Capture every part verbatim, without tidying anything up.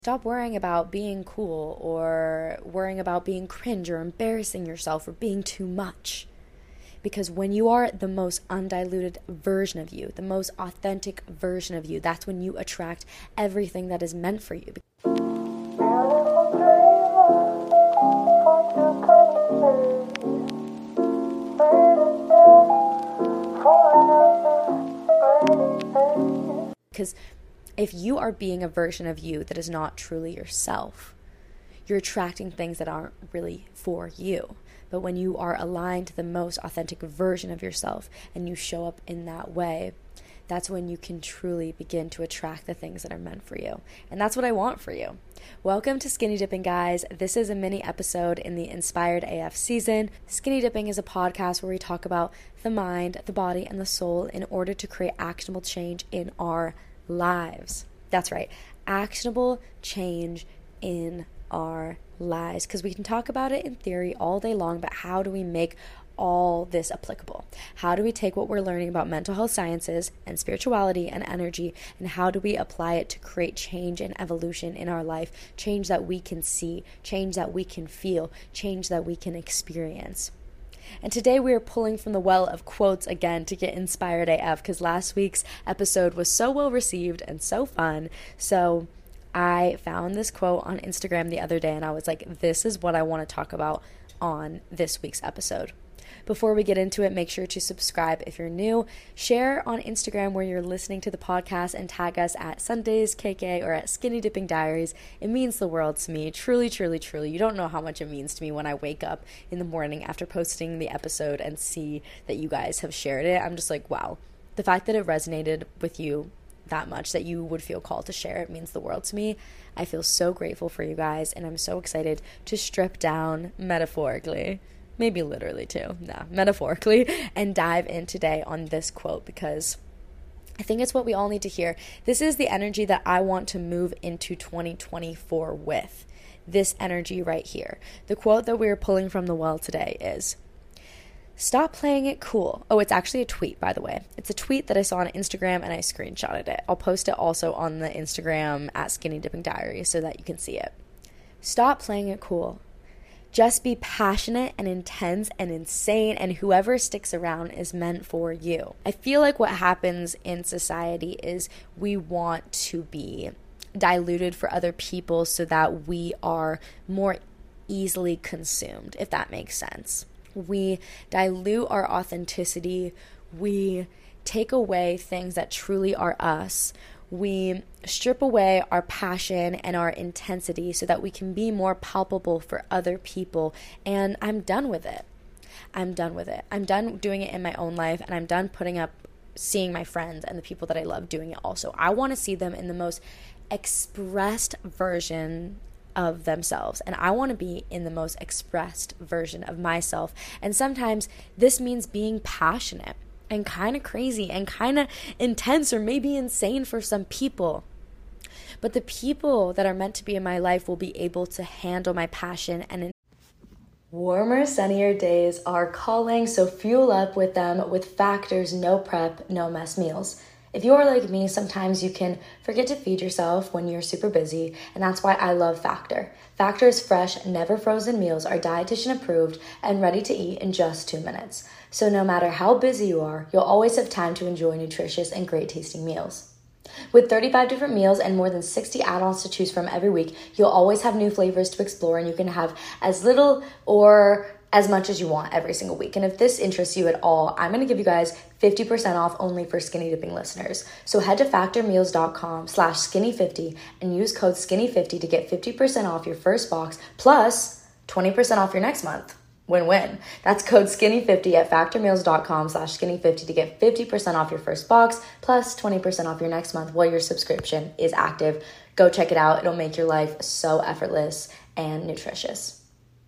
Stop worrying about being cool or worrying about being cringe or embarrassing yourself or being too much. Because when you are the most undiluted version of you, the most authentic version of you, that's when you attract everything that is meant for you. Because if you are being a version of you that is not truly yourself, you're attracting things that aren't really for you. But when you are aligned to the most authentic version of yourself and you show up in that way, that's when you can truly begin to attract the things that are meant for you. And that's what I want for you. Welcome to Skinny Dipping, guys. This is a mini episode in the Inspired A F season. Skinny Dipping is a podcast where we talk about the mind, the body, and the soul in order to create actionable change in our lives. That's right. Actionable change in our lives. Because we can talk about it in theory all day long, but how do we make all this applicable? How do we take what we're learning about mental health sciences and spirituality and energy, and how do we apply it to create change and evolution in our life? Change that we can see, change that we can feel, change that we can experience. And today we are pulling from the well of quotes again to get inspired A F, because last week's episode was so well received and so fun. So I found this quote on Instagram the other day and I was like, this is what I want to talk about on this week's episode. Before we get into it, make sure to subscribe if you're new. Share on Instagram where you're listening to the podcast and tag us at Sundays K K or at Skinny Dipping Diaries. It means the world to me. Truly, truly, truly. You don't know how much it means to me when I wake up in the morning after posting the episode and see that you guys have shared it. I'm just like, wow. The fact that it resonated with you that much, that you would feel called to share it, means the world to me. I feel so grateful for you guys, and I'm so excited to strip down, metaphorically, maybe literally too, nah, metaphorically, and dive in today on this quote, because I think it's what we all need to hear. This is the energy that I want to move into twenty twenty-four with. This energy right here. The quote that we're pulling from the well today is, stop playing it cool. Oh, it's actually a tweet, by the way. It's a tweet that I saw on Instagram and I screenshotted it. I'll post it also on the Instagram at Skinny Dipping Diary so that you can see it. Stop playing it cool. Just be passionate and intense and insane, and whoever sticks around is meant for you. I feel like what happens in society is we want to be diluted for other people so that we are more easily consumed, if that makes sense. We dilute our authenticity. We take away things that truly are us. We strip away our passion and our intensity so that we can be more palpable for other people. And I'm done with it. I'm done with it. I'm done doing it in my own life, and I'm done putting up, seeing my friends and the people that I love doing it also. I want to see them in the most expressed version of themselves, and I want to be in the most expressed version of myself. And sometimes this means being passionate and kind of crazy and kind of intense, or maybe insane for some people. But the people that are meant to be in my life will be able to handle my passion. And warmer, sunnier days are calling, so fuel up with them with Factor's no prep, no mess meals. If you are like me, sometimes you can forget to feed yourself when you're super busy, and that's why I love Factor. Factor's fresh, never frozen meals are dietitian approved and ready to eat in just two minutes. So no matter how busy you are, you'll always have time to enjoy nutritious and great tasting meals. With thirty-five different meals and more than sixty add-ons to choose from every week, you'll always have new flavors to explore, and you can have as little or as much as you want every single week. And if this interests you at all, I'm going to give you guys fifty percent off only for Skinny Dipping listeners. So head to factormeals.com slash skinny50and use code skinny fifty to get fifty percent off your first box plus twenty percent off your next month. Win-win. That's code skinny fifty at factormeals.com slash skinny50 to get fifty percent off your first box plus twenty percent off your next month while your subscription is active. Go check it out. It'll make your life so effortless and nutritious.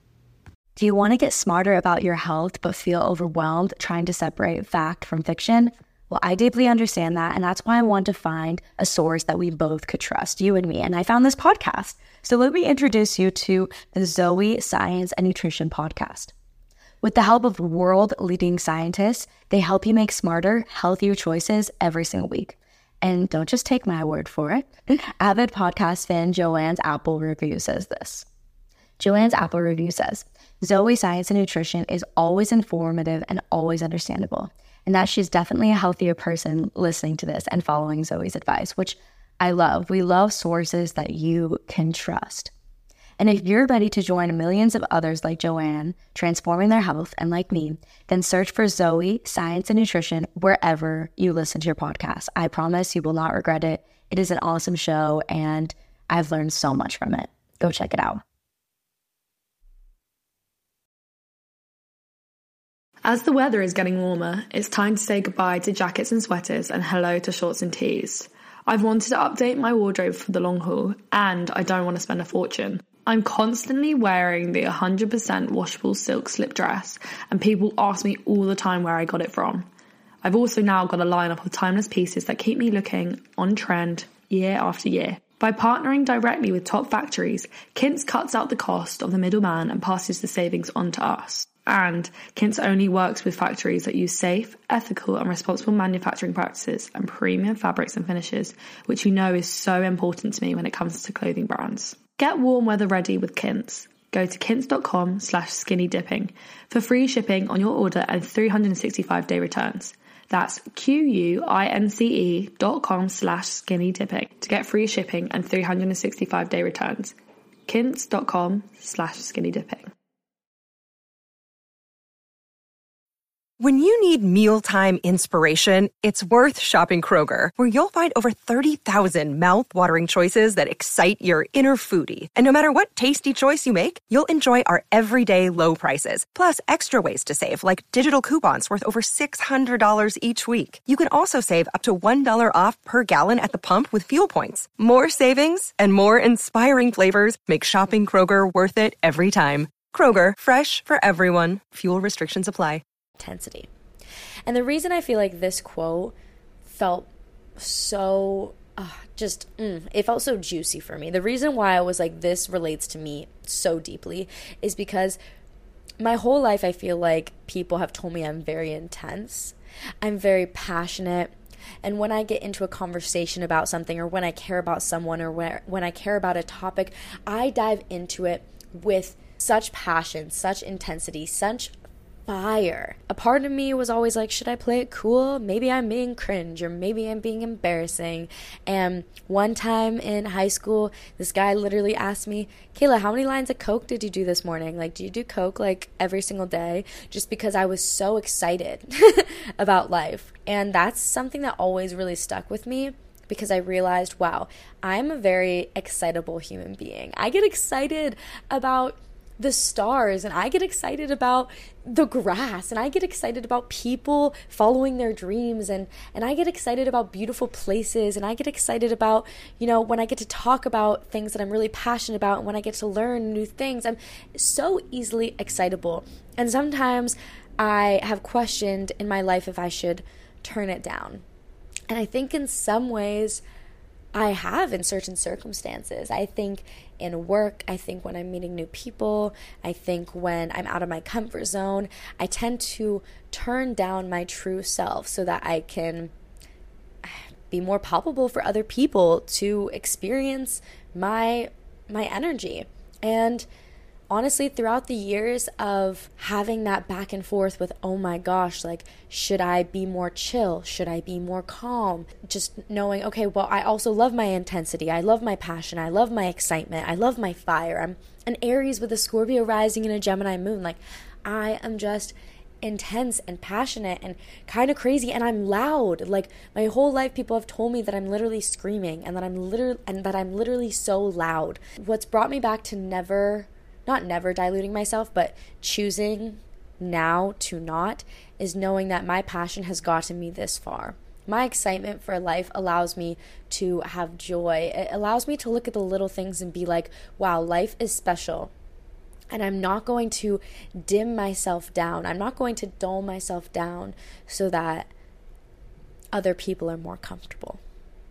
Do you want to get smarter about your health but feel overwhelmed trying to separate fact from fiction? Well, I deeply understand that, and that's why I want to find a source that we both could trust, you and me, and I found this podcast. So let me introduce you to the Zoe Science and Nutrition Podcast. With the help of world-leading scientists, they help you make smarter, healthier choices every single week. And don't just take my word for it. Avid podcast fan Joanne's Apple review says this. Joanne's Apple review says, Zoe Science and Nutrition is always informative and always understandable, and that she's definitely a healthier person listening to this and following Zoe's advice, which I love. We love sources that you can trust. And if you're ready to join millions of others like Joanne, transforming their health, and like me, then search for Zoe Science and Nutrition wherever you listen to your podcast. I promise you will not regret it. It is an awesome show, and I've learned so much from it. Go check it out. As the weather is getting warmer, it's time to say goodbye to jackets and sweaters and hello to shorts and tees. I've wanted to update my wardrobe for the long haul, and I don't want to spend a fortune. I'm constantly wearing the one hundred percent washable silk slip dress, and people ask me all the time where I got it from. I've also now got a lineup of timeless pieces that keep me looking on trend year after year. By partnering directly with top factories, Quince cuts out the cost of the middleman and passes the savings on to us. And Quince only works with factories that use safe, ethical and responsible manufacturing practices and premium fabrics and finishes, which you know is so important to me when it comes to clothing brands. Get warm weather ready with Quince. Go to quince.com slash skinny dipping for free shipping on your order and three hundred sixty-five day returns. That's Q-U-I-N-C-E dot com slash skinny dipping to get free shipping and three hundred sixty-five day returns. Quince.com slash skinny dipping. When you need mealtime inspiration, it's worth shopping Kroger, where you'll find over thirty thousand mouth-watering choices that excite your inner foodie. And no matter what tasty choice you make, you'll enjoy our everyday low prices, plus extra ways to save, like digital coupons worth over six hundred dollars each week. You can also save up to one dollar off per gallon at the pump with fuel points. More savings and more inspiring flavors make shopping Kroger worth it every time. Kroger, fresh for everyone. Fuel restrictions apply. Intensity. And the reason I feel like this quote felt so uh, just mm, it felt so juicy for me. The reason why I was like, this relates to me so deeply is because my whole life I feel like people have told me I'm very intense. I'm very passionate. And when I get into a conversation about something, or when I care about someone, or when, when I care about a topic, I dive into it with such passion, such intensity, such fire. A part of me was always like, should I play it cool? Maybe I'm being cringe, or maybe I'm being embarrassing. And one time in high school, this guy literally asked me, Kayla, how many lines of Coke did you do this morning? Like, do you do Coke like every single day? Just because I was so excited about life. And that's something that always really stuck with me, because I realized, wow, I'm a very excitable human being. I get excited about the stars, and I get excited about the grass, and I get excited about people following their dreams, and and I get excited about beautiful places, and I get excited about, you know, when I get to talk about things that I'm really passionate about, and when I get to learn new things. I'm so easily excitable, and sometimes I have questioned in my life if I should turn it down. And I think in some ways I have in certain circumstances. I think in work, I think when I'm meeting new people, I think when I'm out of my comfort zone, I tend to turn down my true self so that I can be more palpable for other people to experience my my energy. And honestly, throughout the years of having that back and forth with, oh my gosh, like, should I be more chill? Should I be more calm? Just knowing, okay, well, I also love my intensity. I love my passion. I love my excitement. I love my fire. I'm an Aries with a Scorpio rising and a Gemini moon. Like, I am just intense and passionate and kind of crazy, and I'm loud. Like, my whole life people have told me that I'm literally screaming and that I'm literally and that I'm literally so loud. What's brought me back to never not never diluting myself, but choosing now to not, is knowing that my passion has gotten me this far. My excitement for life allows me to have joy. It allows me to look at the little things and be like, wow, life is special. And I'm not going to dim myself down. I'm not going to dull myself down so that other people are more comfortable.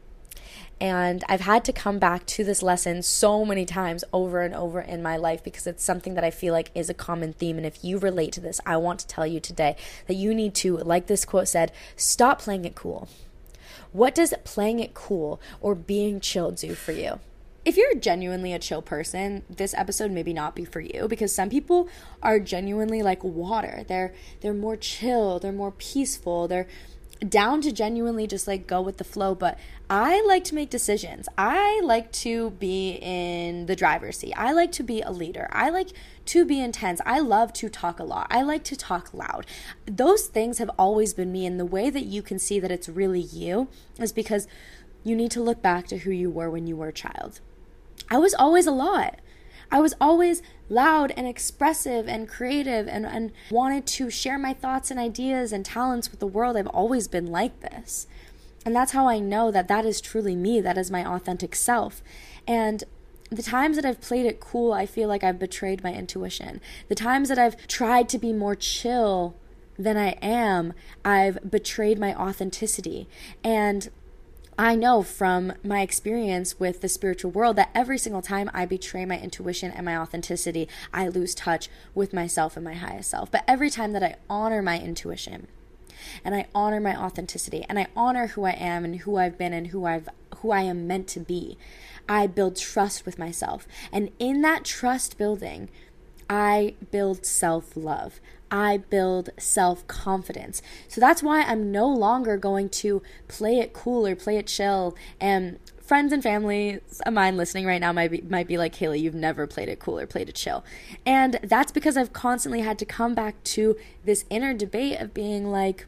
And I've had to come back to this lesson so many times over and over in my life, because it's something that I feel like is a common theme. And if you relate to this, I want to tell you today that you need to, like this quote said, stop playing it cool. What does playing it cool or being chill do for you? If you're genuinely a chill person, this episode maybe not be for you, because some people are genuinely like water. They're they're more chill, they're more peaceful, they're down to genuinely just like go with the flow. But I like to make decisions. I like to be in the driver's seat. I like to be a leader. I like to be intense. I love to talk a lot. I like to talk loud. Those things have always been me, and the way that you can see that it's really you is because you need to look back to who you were when you were a child. I was always a lot. I was always loud and expressive and creative and, and wanted to share my thoughts and ideas and talents with the world. I've always been like this. And that's how I know that that is truly me. That is my authentic self. And the times that I've played it cool, I feel like I've betrayed my intuition. The times that I've tried to be more chill than I am, I've betrayed my authenticity. And I know from my experience with the spiritual world that every single time I betray my intuition and my authenticity, I lose touch with myself and my highest self. But every time that I honor my intuition and I honor my authenticity and I honor who I am and who I've been and who I've who I am meant to be, I build trust with myself. And in that trust building, I build self-love. I build self-confidence. So that's why I'm no longer going to play it cool or play it chill. And friends and family of mine listening right now might be, might be like, Haley, you've never played it cool or played it chill. And that's because I've constantly had to come back to this inner debate of being like,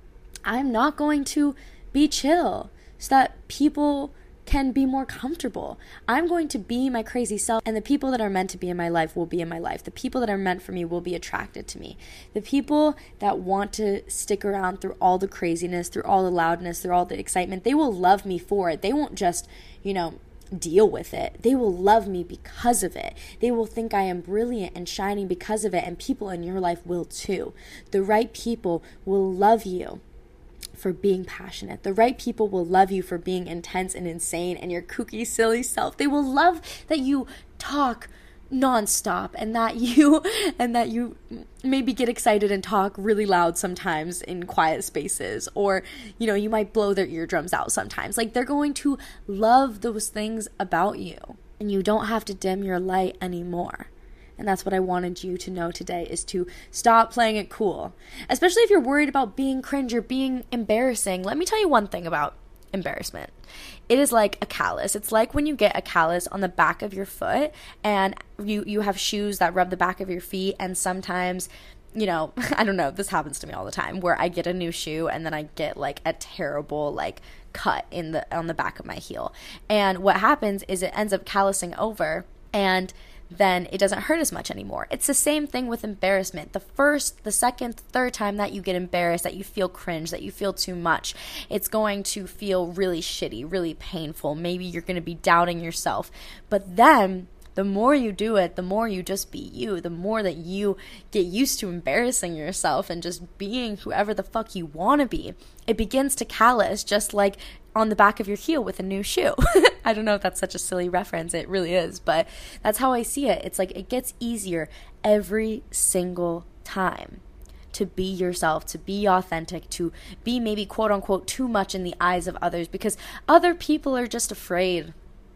I'm not going to be chill so that people can be more comfortable. I'm going to be my crazy self, and the people that are meant to be in my life will be in my life. The people that are meant for me will be attracted to me. The people that want to stick around through all the craziness, through all the loudness, through all the excitement, they will love me for it. They won't just, you know, deal with it. They will love me because of it. They will think I am brilliant and shining because of it, and people in your life will too. The right people will love you for being passionate. The right people will love you for being intense and insane and your kooky, silly self. They will love that you talk nonstop and that you and that you maybe get excited and talk really loud sometimes in quiet spaces, or you know, you might blow their eardrums out sometimes. Like, they're going to love those things about you, and you don't have to dim your light anymore. And that's what I wanted you to know today, is to stop playing it cool. Especially if you're worried about being cringe or being embarrassing. Let me tell you one thing about embarrassment. It is like a callus. It's like when you get a callus on the back of your foot and you, you have shoes that rub the back of your feet, and sometimes, you know, I don't know, this happens to me all the time, where I get a new shoe and then I get like a terrible like cut in the on the back of my heel. And what happens is it ends up callusing over, and then it doesn't hurt as much anymore. It's the same thing with embarrassment. The first, the second, third time that you get embarrassed, that you feel cringe, that you feel too much, it's going to feel really shitty, really painful. Maybe you're going to be doubting yourself. But then the more you do it, the more you just be you, the more that you get used to embarrassing yourself and just being whoever the fuck you want to be, it begins to callus, just like on the back of your heel with a new shoe. I don't know if that's such a silly reference. It really is, but that's how I see it. It's like it gets easier every single time to be yourself, to be authentic, to be maybe quote unquote too much in the eyes of others, because other people are just afraid.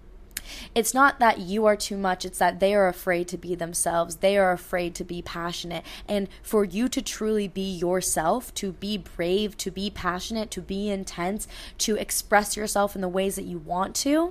It's not that you are too much, it's that they are afraid to be themselves. They are afraid to be passionate. And for you to truly be yourself, to be brave, to be passionate, to be intense, to express yourself in the ways that you want to,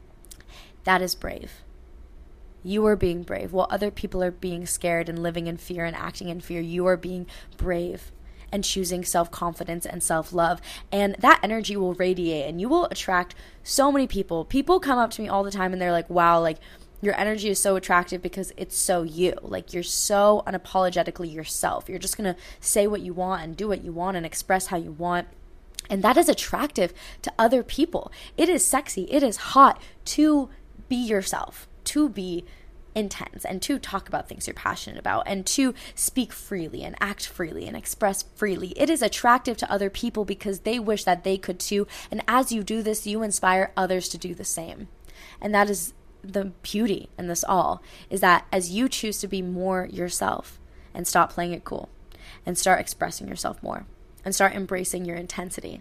that is brave. You are being brave. While other people are being scared and living in fear and acting in fear, you are being brave and choosing self-confidence and self-love. And that energy will radiate, and you will attract so many people. People come up to me all the time and they're like, wow, like your energy is so attractive because it's so you. Like, you're so unapologetically yourself. You're just going to say what you want and do what you want and express how you want. And that is attractive to other people. It is sexy. It is hot to be yourself, to be intense, and to talk about things you're passionate about, and to speak freely and act freely and express freely. It is attractive to other people because they wish that they could too. And as you do this, you inspire others to do the same. And that is the beauty in this all, is that as you choose to be more yourself and stop playing it cool and start expressing yourself more and start embracing your intensity,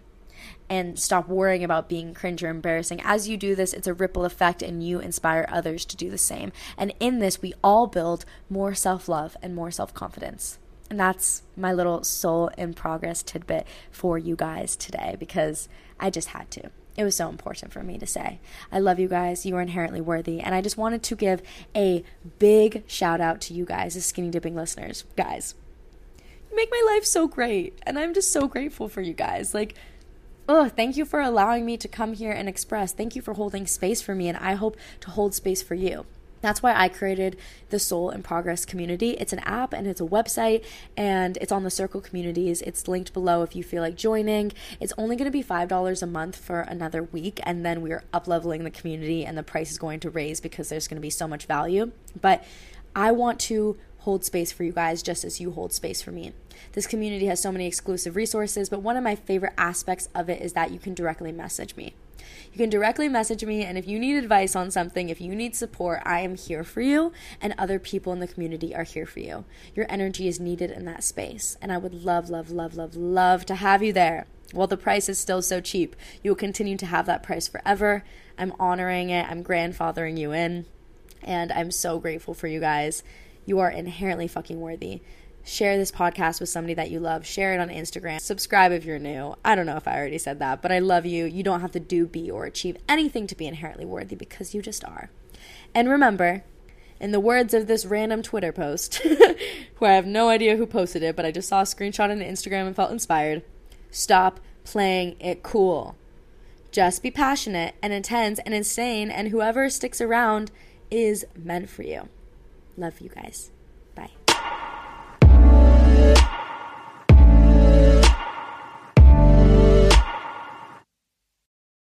and stop worrying about being cringe or embarrassing. As you do this, it's a ripple effect and you inspire others to do the same. And in this, we all build more self-love and more self-confidence. And that's my little soul in progress tidbit for you guys today, because I just had to. It was so important for me to say. I love you guys. You are inherently worthy. And I just wanted to give a big shout out to you guys, the Skinny Dipping listeners. Guys, you make my life so great. And I'm just so grateful for you guys. Like, oh, thank you for allowing me to come here and express. Thank you for holding space for me. And I hope to hold space for you. That's why I created the Soul in Progress community. It's an app and it's a website, and it's on the Circle communities. It's linked below if you feel like joining. It's only going to be five dollars a month for another week, and then we're up-leveling the community, and the price is going to raise because there's going to be so much value. But I want to hold space for you guys just as you hold space for me. This community has so many exclusive resources, but one of my favorite aspects of it is that you can directly message me. You can directly message me, and if you need advice on something, if you need support, I am here for you, and other people in the community are here for you. Your energy is needed in that space, and I would love, love, love, love, love to have you there. While the price is still so cheap, you will continue to have that price forever. I'm honoring it. I'm grandfathering you in, and I'm so grateful for you guys. You are inherently fucking worthy. Share this podcast with somebody that you love. Share it on Instagram. Subscribe if you're new. I don't know if I already said that, but I love you. You don't have to do, be, or achieve anything to be inherently worthy, because you just are. And remember, in the words of this random Twitter post, who I have no idea who posted it, but I just saw a screenshot on Instagram and felt inspired, stop playing it cool. Just be passionate and intense and insane, and whoever sticks around is meant for you. Love you guys.